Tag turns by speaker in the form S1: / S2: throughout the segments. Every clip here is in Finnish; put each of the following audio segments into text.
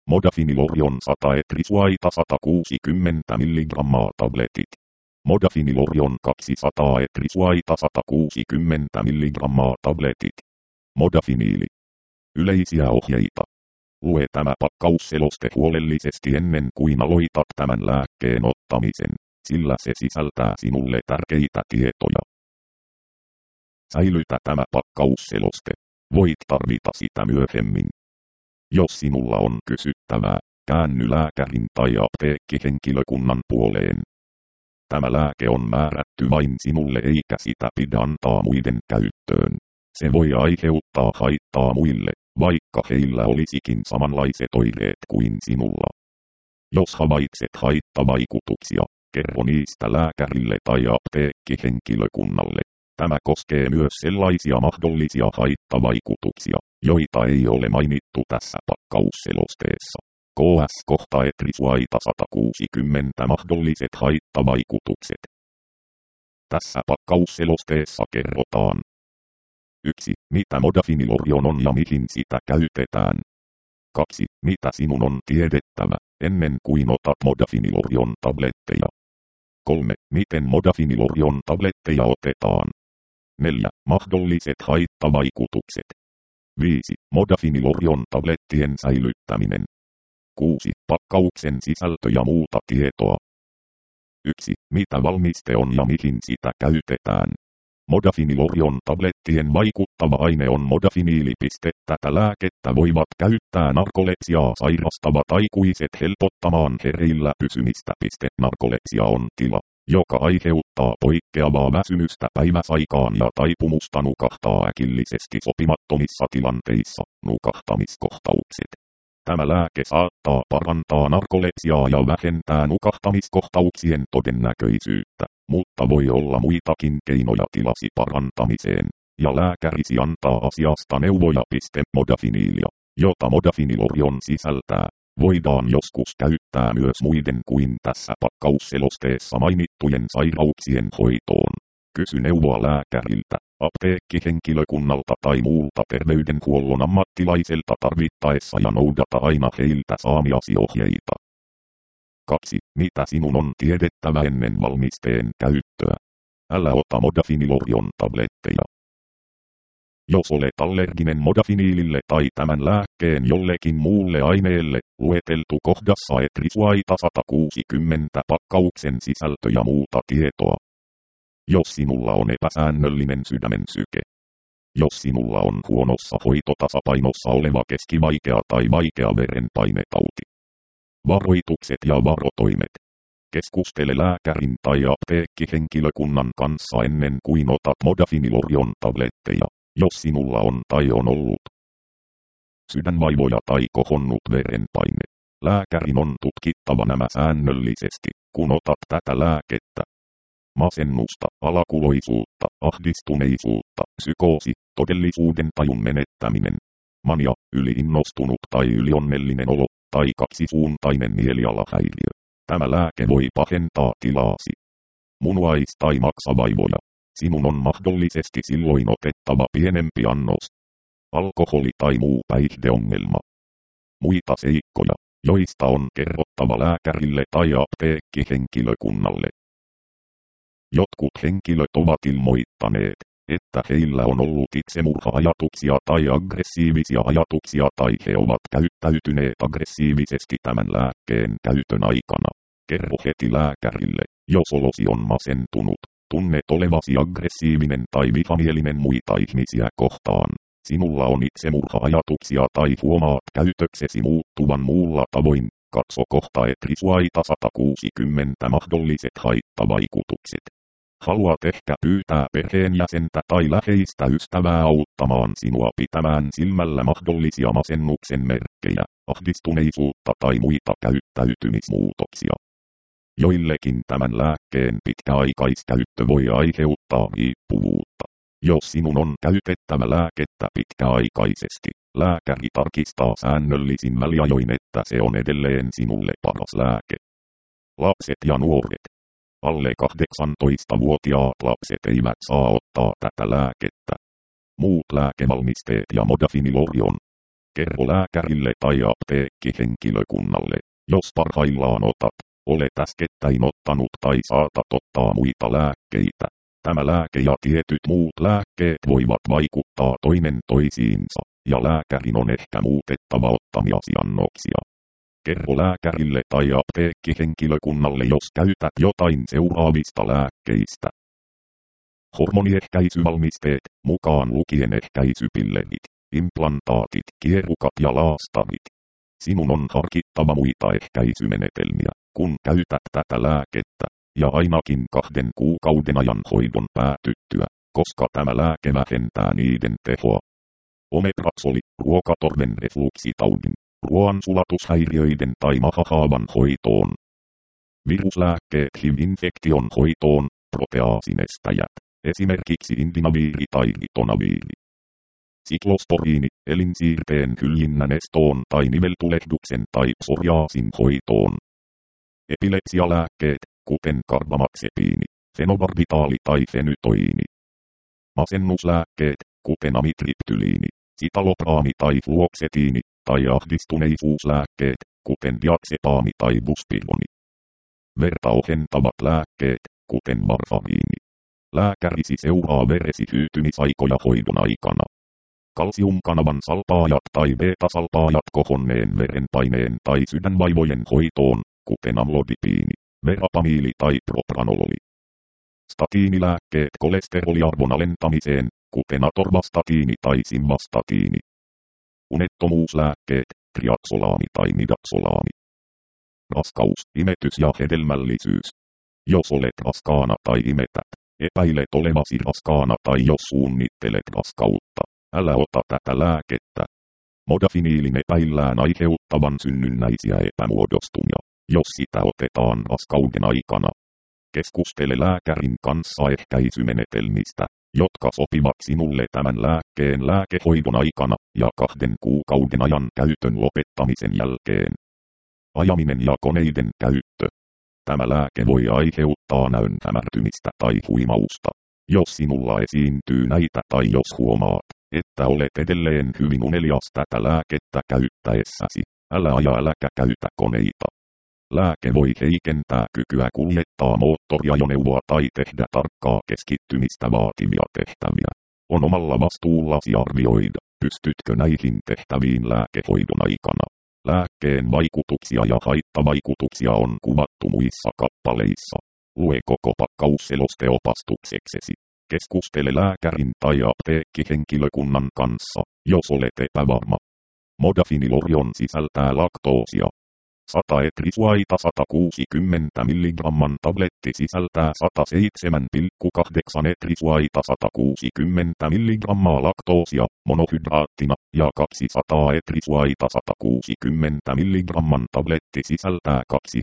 S1: Modafinilorion 100 etrisuaita 160 mg tabletit. Modafinilorion 200 etrisuaita 160 mg tabletit. Modafiniili. Yleisiä ohjeita. Lue tämä pakkausseloste huolellisesti ennen kuin aloitat tämän lääkkeen ottamisen, sillä se sisältää sinulle tärkeitä tietoja. Säilytä tämä pakkausseloste. Voit tarvita sitä myöhemmin. Jos sinulla on kysyttävää, käänny lääkärin tai apteekkihenkilökunnan puoleen. Tämä lääke on määrätty vain sinulle eikä sitä pidä antaa muiden käyttöön. Se voi aiheuttaa haittaa muille, vaikka heillä olisikin samanlaiset oireet kuin sinulla. Jos havaitset haittavaikutuksia, kerro niistä lääkärille tai apteekkihenkilökunnalle. Tämä koskee myös sellaisia mahdollisia haittavaikutuksia, joita ei ole mainittu tässä pakkausselosteessa. KS kohta etrisuaita 160 mahdolliset haittavaikutukset. Tässä pakkausselosteessa kerrotaan. 1. Mitä modafinilorion on ja mihin sitä käytetään. 2. Mitä sinun on tiedettävä, ennen kuin otat modafinilorion tabletteja. 3. Miten modafinilorion tabletteja otetaan. 4. Mahdolliset haittavaikutukset. 5. Modafinilorion tablettien säilyttäminen. 6. Pakkauksen sisältö ja muuta tietoa. 1. Mitä valmiste on ja mihin sitä käytetään. Modafinilorion tablettien vaikuttava aine on modafiniili. Tätä lääkettä voivat käyttää narkolepsiaa sairastavat aikuiset helpottamaan hereillä pysymistä. Narkolepsia on tila, joka aiheuttaa poikkeavaa väsymystä päiväsaikaan ja taipumusta nukahtaa äkillisesti sopimattomissa tilanteissa, nukahtamiskohtaukset. Tämä lääke saattaa parantaa narkolepsiaa ja vähentää nukahtamiskohtauksien todennäköisyyttä, mutta voi olla muitakin keinoja tilasi parantamiseen, ja lääkärisi antaa asiasta neuvoja. Modafiniilia, jota modafinilorion sisältää, voidaan joskus käyttää myös muiden kuin tässä pakkausselosteessa mainittujen sairauksien hoitoon. Kysy neuvoa lääkäriltä, apteekkihenkilökunnalta tai muulta terveydenhuollon ammattilaiselta tarvittaessa ja noudata aina heiltä saamiasi ohjeita. 2. Mitä sinun on tiedettävä ennen valmisteen käyttöä? Älä ota modafinilorion tabletteja. Jos olet allerginen modafiniilille tai tämän lääkkeen jollekin muulle aineelle, lueteltu kohdassa etrisuaita 160 pakkauksen sisältö ja muuta tietoa. Jos sinulla on epäsäännöllinen sydämen syke. Jos sinulla on huonossa hoitotasapainossa oleva keskivaikea tai vaikea verenpainetauti. Varoitukset ja varotoimet. Keskustele lääkärin tai apteekkihenkilökunnan kanssa ennen kuin otat modafinilorion tabletteja, jos sinulla on tai on ollut sydänvaivoja tai kohonnut verenpaine. Lääkärin on tutkittava nämä säännöllisesti, kun otat tätä lääkettä. Masennusta, alakuloisuutta, ahdistuneisuutta, psykoosi, todellisuuden tajun menettäminen, mania, yliinnostunut tai ylionnellinen olo, tai kaksisuuntainen mielialahäiriö. Tämä lääke voi pahentaa tilaasi. Munuais- tai maksavaivoja. Sinun on mahdollisesti silloin otettava pienempi annos. Alkoholi tai muu päihdeongelma. Muita seikkoja, joista on kerrottava lääkärille tai apteekkihenkilökunnalle. Jotkut henkilöt ovat ilmoittaneet, että heillä on ollut itsemurha-ajatuksia tai aggressiivisia ajatuksia tai he ovat käyttäytyneet aggressiivisesti tämän lääkkeen käytön aikana. Kerro heti lääkärille, jos olosi on masentunut, tunnet olevasi aggressiivinen tai vihamielinen muita ihmisiä kohtaan. Sinulla on itsemurha-ajatuksia tai huomaat käytöksesi muuttuvan muulla tavoin. Katso kohta etrisuaita 160 mahdolliset haittavaikutukset. Haluat ehkä pyytää perheenjäsentä tai läheistä ystävää auttamaan sinua pitämään silmällä mahdollisia masennuksen merkkejä, ahdistuneisuutta tai muita käyttäytymismuutoksia. Joillekin tämän lääkkeen pitkäaikaiskäyttö voi aiheuttaa riippuvuutta. Jos sinun on käytettävä lääkettä pitkäaikaisesti, lääkäri tarkistaa säännöllisin väliajoin, että se on edelleen sinulle paras lääke. Lapset ja nuoret. Alle 18-vuotiaat lapset eivät saa ottaa tätä lääkettä. Muut lääkevalmisteet ja modafinilorion Kerro lääkärille tai apteekkihenkilökunnalle, jos parhaillaan olet äskettäin ottanut tai saatat ottaa muita lääkkeitä. Tämä lääke ja tietyt muut lääkkeet voivat vaikuttaa toinen toisiinsa, ja lääkärin on ehkä muutettava ottamiasi annoksia. Kerro lääkärille tai apteekkihenkilökunnalle, jos käytät jotain seuraavista lääkkeistä. Hormoniehkäisyvalmisteet, mukaan lukien ehkäisypillerit, implantaatit, kierukat ja laastarit. Sinun on harkittava muita ehkäisymenetelmiä, kun käytät tätä lääkettä, ja ainakin 2 kuukauden ajan hoidon päätyttyä, koska tämä lääke vähentää niiden tehoa. Omeprazoli, ruokatorven refluksitaudin, ruoansulatushäiriöiden tai mahahaavan hoitoon. Viruslääkkeet HIV-infektion hoitoon, proteaasinestäjät, esimerkiksi indinaviiri tai ritonaviiri. Siklosporiini, elinsiirteen hyljinnän estoon tai niveltulehduksen tai psoriaasin hoitoon. Epilepsialääkkeet, kuten karbamaxepiini, fenobarbitaali tai fenytoiini. Masennuslääkkeet, kuten amitriptyliini, sitalopraami tai fluoksetiini, tai ahdistuneisuuslääkkeet, kuten diazepaami tai buspironi. Verta ohentavat lääkkeet, kuten varfariini. Lääkärisi seuraa veresi hyytymisaikoja hoidon aikana. Kalsiumkanavan salpaajat tai beta-salpaajat kohonneen verenpaineen tai sydänvaivojen hoitoon, kuten amlodipiini, verapamiili tai propranololi. Statiinilääkkeet kolesteroliarvon alentamiseen, kuten atorvastatiini tai simvastatiini. Unettomuuslääkkeet, triaksolaami tai midaksolaami. Raskaus, imetys ja hedelmällisyys. Jos olet raskaana tai imetät, epäilet olevasi raskaana tai jos suunnittelet raskautta, älä ota tätä lääkettä. Modafinilin epäillään aiheuttavan synnynnäisiä epämuodostumia, jos sitä otetaan raskauden aikana. Keskustele lääkärin kanssa ehkäisymenetelmistä, jotka sopivat sinulle tämän lääkkeen lääkehoidon aikana ja 2 kuukauden ajan käytön lopettamisen jälkeen. Ajaminen ja koneiden käyttö. Tämä lääke voi aiheuttaa näön hämärtymistä tai huimausta. Jos sinulla esiintyy näitä tai jos huomaat, että olet edelleen hyvin unelias tätä lääkettä käyttäessäsi, älä aja äläkä käytä koneita. Lääke voi heikentää kykyä kuljettaa moottoriajoneuvoa tai tehdä tarkkaa keskittymistä vaativia tehtäviä. On omalla vastuullasi arvioida, pystytkö näihin tehtäviin lääkehoidon aikana. Lääkkeen vaikutuksia ja haittavaikutuksia on kuvattu muissa kappaleissa. Lue koko pakkausseloste opastukseksesi. Keskustele lääkärin tai apteekkihenkilökunnan kanssa, jos olet epävarma. Modafinilorion sisältää laktoosia. 100 etrisuaita 160 mg tabletti sisältää 107,8 etrisuaita 160 mg laktoosia monohydraattina ja 200 etrisuaita 160 mg tabletti sisältää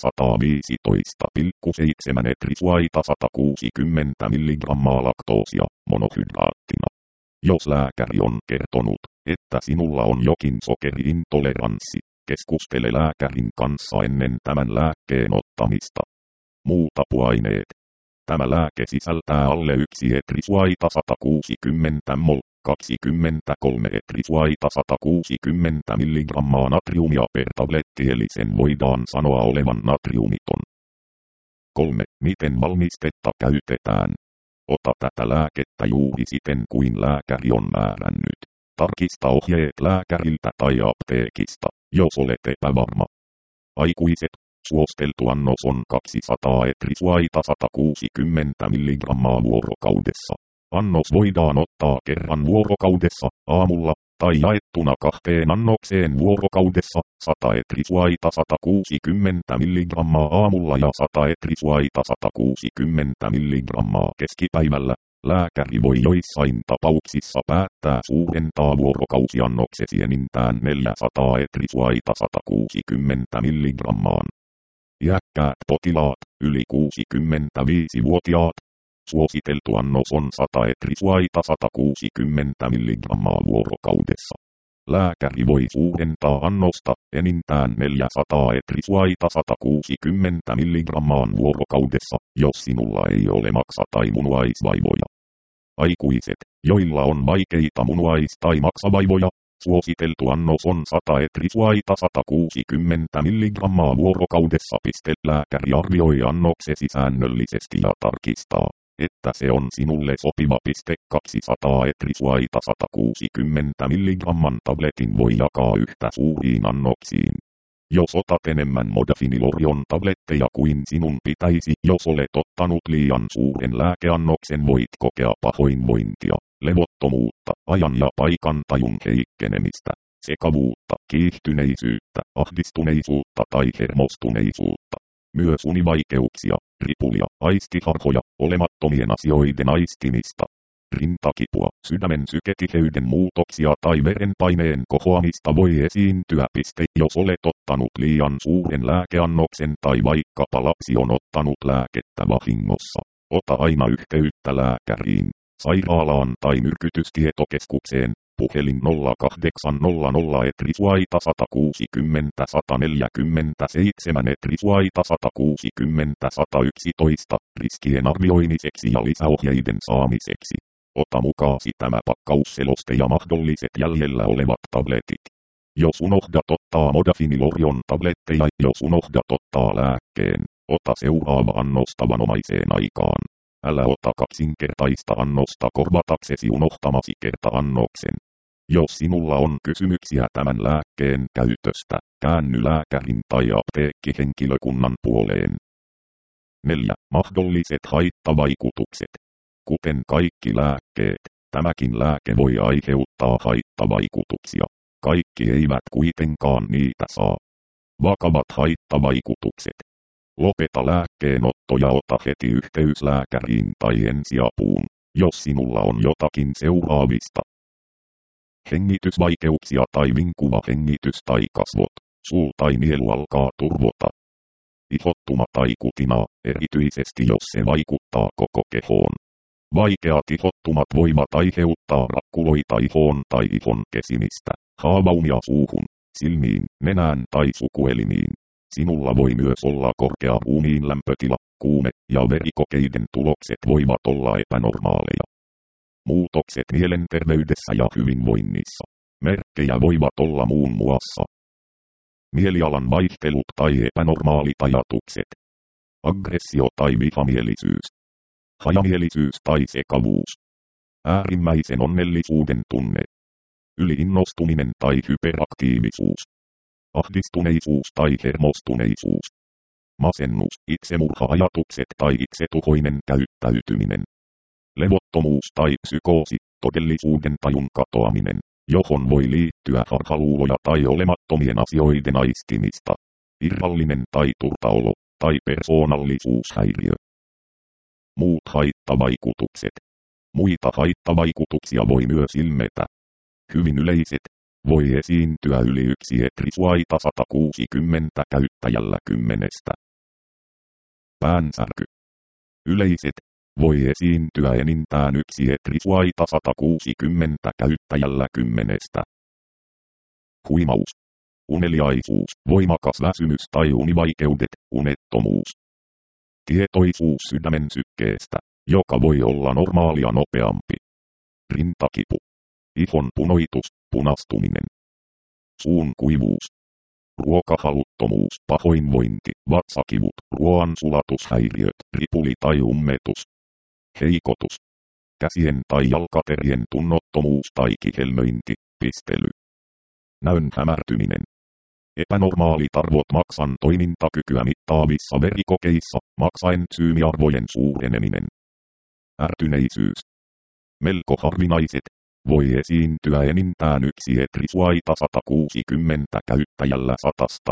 S1: 215,7 etrisuaita 160 mg laktoosia monohydraattina. Jos lääkäri on kertonut, että sinulla on jokin sokeriintoleranssi, keskustele lääkärin kanssa ennen tämän lääkkeen ottamista. Muut apuaineet. Tämä lääke sisältää alle 1 etrisuaita 160 mol, 23 etrisuaita 160 mg natriumia per tabletti eli sen voidaan sanoa olevan natriumiton. 3. Miten valmistetta käytetään? Ota tätä lääkettä juuri siten kuin lääkäri on määrännyt. Tarkista ohjeet lääkäriltä tai apteekista, jos olet epävarma. Aikuiset, suosteltu annos on 200 etrisuaita 160 mg vuorokaudessa. Annos voidaan ottaa kerran vuorokaudessa, aamulla, tai jaettuna 2 annokseen vuorokaudessa, 100 etrisuaita 160 mg aamulla ja 100 etrisuaita 160 mg keskipäivällä. Lääkäri voi joissain tapauksissa päättää suurentaa vuorokausiannoksesi enintään 400 etrisuaita 160 mg. Iäkkäät potilaat, yli 65-vuotiaat. Suositeltu annos on 100 etrisuaita 160 mg vuorokaudessa. Lääkäri voi suurentaa annosta enintään 400 etrisuaita 160 mg vuorokaudessa, jos sinulla ei ole maksa- tai munuaisvaivoja. Aikuiset, joilla on vaikeita munuais- tai maksavaivoja, Suositeltu annos on 100 etrisuaita 160 mg vuorokaudessa. Lääkäri arvioi annoksesi säännöllisesti ja tarkistaa, että se on sinulle sopiva. 200 etrisuaita 160 mg tabletin voi jakaa yhtä suuriin annoksiin. Jos otat enemmän modafinilorion tabletteja kuin sinun pitäisi, jos olet ottanut liian suuren lääkeannoksen, voit kokea pahoinvointia, levottomuutta, ajan ja paikan tajun heikkenemistä, sekavuutta, kiihtyneisyyttä, ahdistuneisuutta tai hermostuneisuutta. Myös univaikeuksia, ripulia, aistiharhoja, olemattomien asioiden aistimista, rintakipua, sydämen syketiheyden muutoksia tai verenpaineen kohoamista voi esiintyä. Jos olet ottanut liian suuren lääkeannoksen tai vaikkapa lapsi on ottanut lääkettä vahingossa, ota aina yhteyttä lääkäriin, sairaalaan tai myrkytystietokeskukseen. Puhelin 0800 etrisuaita 160 147 etrisuaita 160 111 riskien arvioimiseksi ja lisäohjeiden saamiseksi. Ota mukaasi tämä pakkausseloste ja mahdolliset jäljellä olevat tabletit. Jos unohdat ottaa modafinilorion tabletteja, jos unohdat ottaa lääkkeen, ota seuraava annos tavanomaiseen aikaan. Älä ota kaksinkertaista annosta korvataksesi unohtamasi kerta-annoksen. Jos sinulla on kysymyksiä tämän lääkkeen käytöstä, käänny lääkärin tai apteekkihenkilökunnan puoleen. 4. Mahdolliset haittavaikutukset. Kuten kaikki lääkkeet, tämäkin lääke voi aiheuttaa haittavaikutuksia. Kaikki eivät kuitenkaan niitä saa. Vakavat haittavaikutukset. Lopeta lääkkeenotto ja ota heti yhteys lääkäriin tai ensiapuun, jos sinulla on jotakin seuraavista. Hengitysvaikeuksia tai vinkuva hengitys tai kasvot, suu tai nielu alkaa turvota. Ihottuma tai kutina, erityisesti jos se vaikuttaa koko kehoon. Vaikeat ihottumat voivat aiheuttaa rakkuloita ihoon tai ihon kesimistä, haavaumia suuhun, silmiin, nenään tai sukuelimiin. Sinulla voi myös olla korkea ruumiin lämpötila, kuume ja verikokeiden tulokset voivat olla epänormaaleja. Muutokset mielenterveydessä ja hyvinvoinnissa. Merkkejä voivat olla muun muassa mielialan vaihtelut tai epänormaalit ajatukset, aggressio tai vihamielisyys, hajamielisyys tai sekavuus, äärimmäisen onnellisuuden tunne, yliinnostuminen tai hyperaktiivisuus, ahdistuneisuus tai hermostuneisuus, masennus, itsemurha-ajatukset tai itsetuhoinen käyttäytyminen, levottomuus tai psykoosi, todellisuuden tajun katoaminen, johon voi liittyä harhaluuloja tai olemattomien asioiden aistimista, irrallinen tai turtaolo, tai persoonallisuushäiriö. Muut haittavaikutukset. Muita haittavaikutuksia voi myös ilmetä. Hyvin yleiset. Voi esiintyä yli 1 etrisuaita 160 käyttäjällä 10. Päänsärky. Yleiset. Voi esiintyä enintään 1 etrisuaita 160 käyttäjällä 10. Huimaus. Uneliaisuus, voimakas väsymys tai univaikeudet, unettomuus. Tietoisuus sydämen sykkeestä, joka voi olla normaalia nopeampi. Rintakipu. Ihon punoitus, punastuminen. Suun kuivuus. Ruokahaluttomuus, pahoinvointi, vatsakivut, ruoan sulatushäiriöt, ripuli tai ummetus. Heikotus. Käsien tai jalkaterien tunnottomuus tai kihelmöinti, pistely. Näön hämärtyminen. Epänormaalit arvot maksan toimintakykyä mittaavissa verikokeissa, maksaentsyymiarvojen suureneminen. Ärtyneisyys. Melko harvinaiset. Voi esiintyä enintään 1 etrisuaita 160 käyttäjällä 100.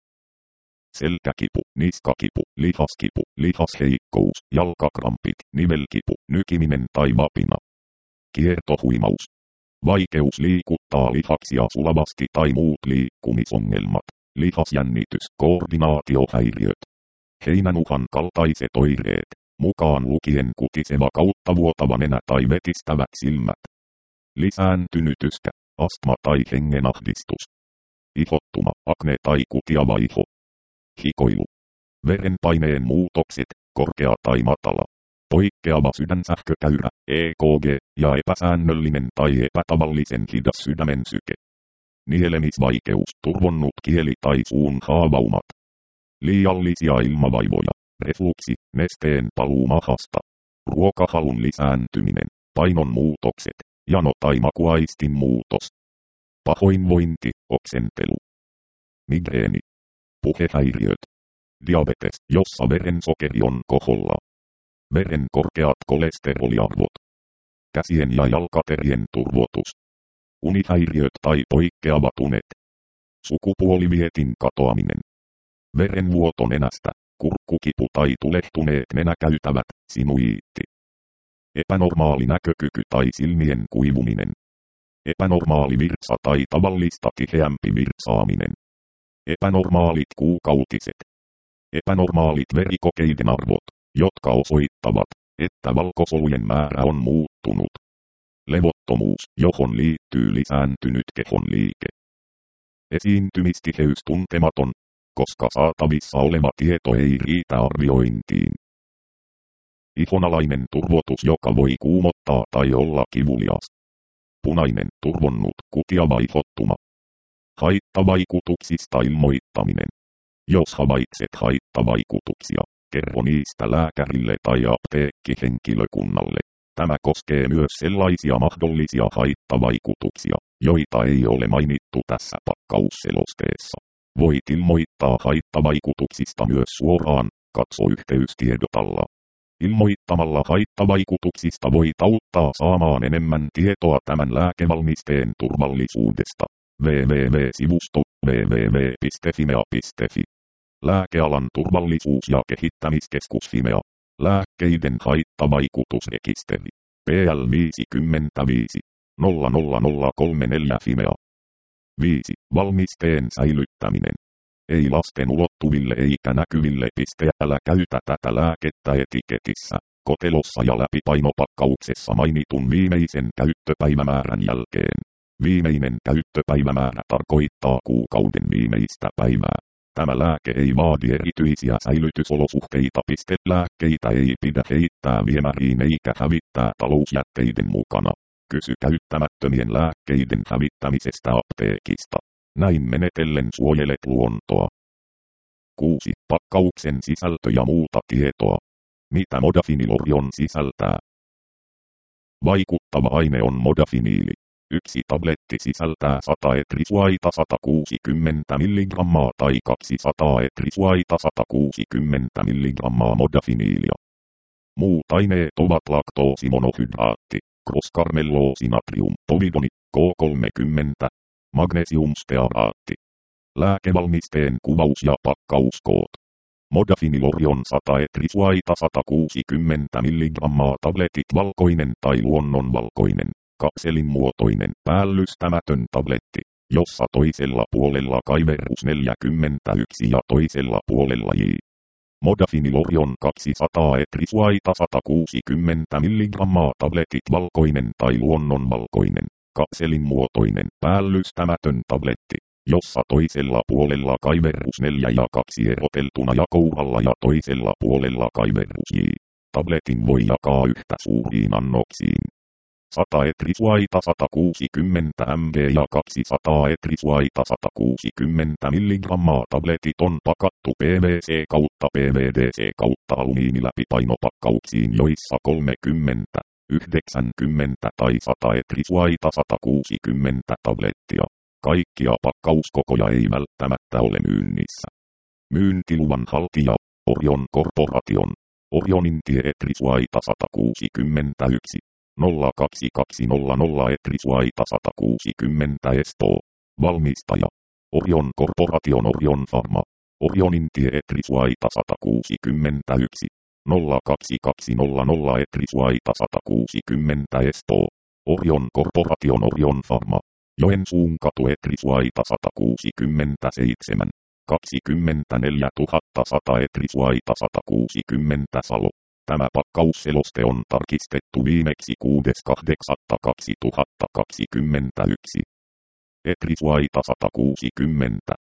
S1: Selkäkipu, niskakipu, lihaskipu, lihasheikkous, jalkakrampit, nivelkipu, nykiminen tai vapina. Kiertohuimaus. Vaikeus liikuttaa lihaksia sulavasti tai muut liikkumisongelmat. Lihasjännitys, koordinaatiohäiriöt. Heinänuhan kaltaiset oireet, mukaan lukien kutiseva kautta vuotava nenä tai vetistävät silmät. Lisääntynyt yskä, astma tai hengenahdistus. Ihottuma, akne tai kutiava iho. Hikoilu. Verenpaineen muutokset, korkea tai matala. Poikkeava sydänsähkökäyrä, EKG, ja epäsäännöllinen tai epätavallisen hidas sydämen syke. Nielemisvaikeus, turvonnut kieli tai suun haavaumat. Liiallisia ilmavaivoja, refluksi, nesteen paluu mahasta. Ruokahalun lisääntyminen, painon muutokset, jano tai makuaistin muutos. Pahoinvointi, oksentelu. Migreeni. Puhehäiriöt. Diabetes, jossa verensokeri on koholla. Veren korkeat kolesteroliarvot. Käsien ja jalkaterien turvotus. Unihäiriöt tai poikkeavat unet. Sukupuolivietin katoaminen. Verenvuoto nenästä, kurkkukipu tai tulehtuneet nenäkäytävät, sinuiitti. Epänormaali näkökyky tai silmien kuivuminen. Epänormaali virtsa tai tavallista tiheämpi virtsaaminen. Epänormaalit kuukautiset. Epänormaalit verikokeiden arvot, jotka osoittavat, että valkosolujen määrä on muuttunut. Levottomuus, johon liittyy lisääntynyt kehon liike. Esiintymistiheys tuntematon, koska saatavissa oleva tieto ei riitä arviointiin. Ihonalainen turvotus, joka voi kuumottaa tai olla kivulias. Punainen, turvonnut, kutiava ihottuma. Haittavaikutuksista ilmoittaminen. Jos havaitset haittavaikutuksia, kerro niistä lääkärille tai apteekkihenkilökunnalle. Tämä koskee myös sellaisia mahdollisia haittavaikutuksia, joita ei ole mainittu tässä pakkausselosteessa. Voit ilmoittaa haittavaikutuksista myös suoraan, katso yhteystiedotalla. Ilmoittamalla haittavaikutuksista voit auttaa saamaan enemmän tietoa tämän lääkevalmisteen turvallisuudesta. www.sivusto www.fimea.fi. Lääkealan turvallisuus- ja kehittämiskeskus Fimea. Lääkkeiden haittavaikutusrekisteri. PL 55 00034 Fimea. 5. Valmisteen säilyttäminen. Ei lasten ulottuville eikä näkyville. Älä käytä tätä lääkettä etiketissä, kotelossa ja läpipainopakkauksessa mainitun viimeisen käyttöpäivämäärän jälkeen. Viimeinen käyttöpäivämäärä tarkoittaa kuukauden viimeistä päivää. Tämä lääke ei vaadi erityisiä säilytysolosuhteita. Lääkkeitä ei pidä heittää viemäriin eikä hävittää talousjätteiden mukana. Kysy käyttämättömien lääkkeiden hävittämisestä apteekista. Näin menetellen suojelet luontoa. 6. Pakkauksen sisältö ja muuta tietoa. Mitä modafinilorion sisältää? Vaikuttava aine on modafiniili. Yksi tabletti sisältää 100 etrisuaita 160 mg tai 200 etrisuaita 160 mg modafiniilia. Muut aineet ovat laktoosimonohydraatti, crosscarmelloosi natrium povidoni, K30, magnesiumstearaatti. Lääkevalmisteen kuvaus ja pakkauskoot. Modafinilorion 100 etrisuaita 160 mg tabletit valkoinen tai luonnonvalkoinen. Kapselinmuotoinen päällystämätön tabletti, jossa toisella puolella kaiverus 41 ja toisella puolella J. Modafinilorion 200 etrisuaita 160 mg tabletit valkoinen tai luonnonvalkoinen, kapselinmuotoinen päällystämätön tabletti, jossa toisella puolella kaiverus 4 ja 2 eroteltuna jakouralla ja toisella puolella kaiverus J. Tabletin voi jakaa yhtä suuriin annoksiin. 100 etrisuaita 160 mg ja 200 etrisuaita 160 mg tabletit on pakattu PVC kautta PVDC kautta alumiiniläpipainopakkauksiin, joissa 30, 90 tai 100 etrisuaita 160 tablettia. Kaikkia pakkauskokoja ei välttämättä ole myynnissä. Myyntiluvan haltija, Orion Corporation. Orionin tie etrisuaita 161. 02200 etrisuaita 160 Espoo. Valmistaja. Orion Corporation Orion Pharma. Orionin tie etrisuaita 161. 02200 etrisuaita 160 Espoo. Orion Corporation Orion Pharma. Joensuun katu etrisuaita 167. 24 100 etrisuaita 160 Salo. Tämä pakkausseloste on tarkistettu viimeksi 6.8.2021. Etrisuaita 160.